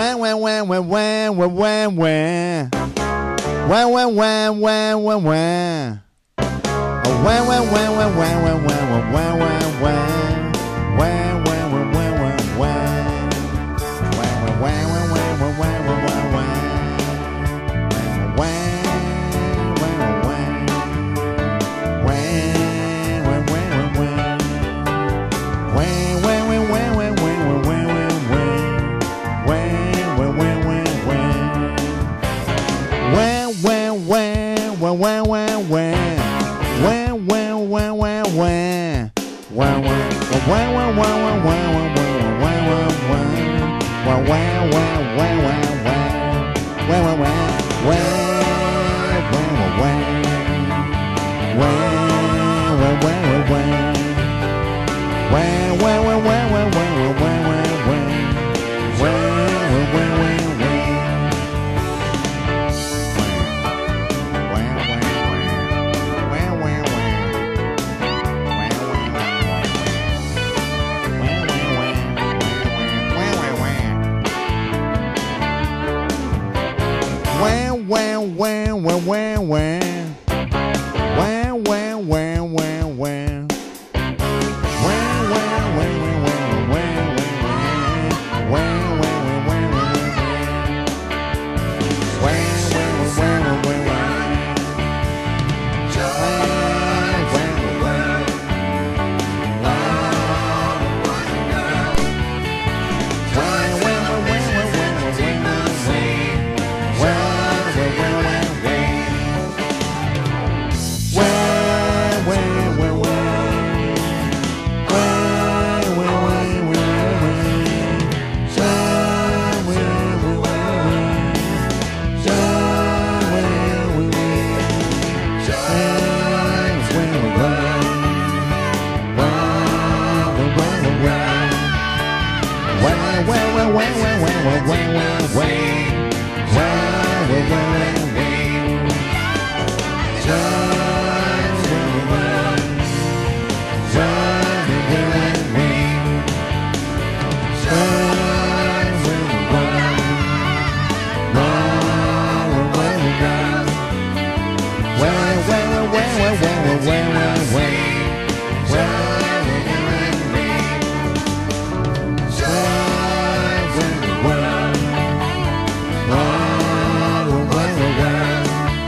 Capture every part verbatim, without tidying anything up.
Wah wah wah wah wah wah wah wah. Wah wah wah wah wah wah. Oh, wah wah wah wah wah wah wah wah wah wah. Wah wah wah wah wah wah. Wah wah wah wah wah wah wah wah wah. Wah wah wah, wah wah wah wah wah, wah wah wah wah wah wah wah wah wah wah wah wah wah wah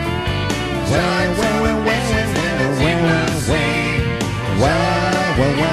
Well, well.